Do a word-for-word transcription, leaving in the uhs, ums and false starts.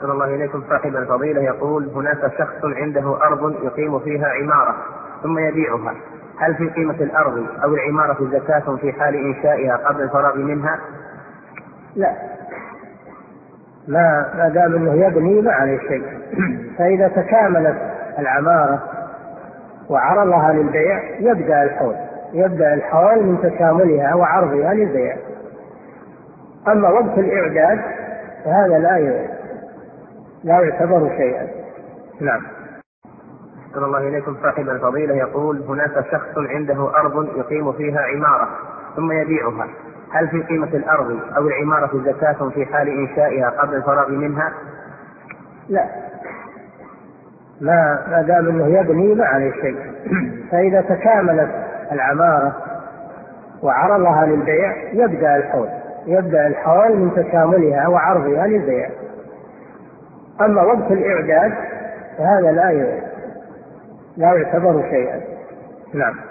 أحسن الله إليكم. صاحب الفضيلة يقول: هناك شخص عنده أرض يقيم فيها عمارة ثم يبيعها، هل في قيمة الأرض أو العمارة زكاة في حال إنشائها قبل الفراغ منها؟ لا، ما ما دام انه يبني ما عليه شيء. فإذا تكاملت العمارة وعرضها للبيع يبدأ الحول يبدأ الحول من تكاملها وعرضها للبيع. أما وقت الإعداد فهذا لا لا يعتبر شيئا. نعم. أحسن الله إليكم. صاحب الفضيلة يقول: هناك شخص عنده أرض يقيم فيها عمارة ثم يبيعها، هل في قيمة الأرض أو العمارة زكاة في حال إنشائها قبل الفراغ منها؟ لا، ما ما دام انه يبني ما عليه شيء. فإذا تكاملت العمارة وعرضها للبيع يبدأ الحول يبدأ الحول من تكاملها وعرضها للبيع. أما وقت الإعداد فهذا لا لا يعتبر شيئا. نعم.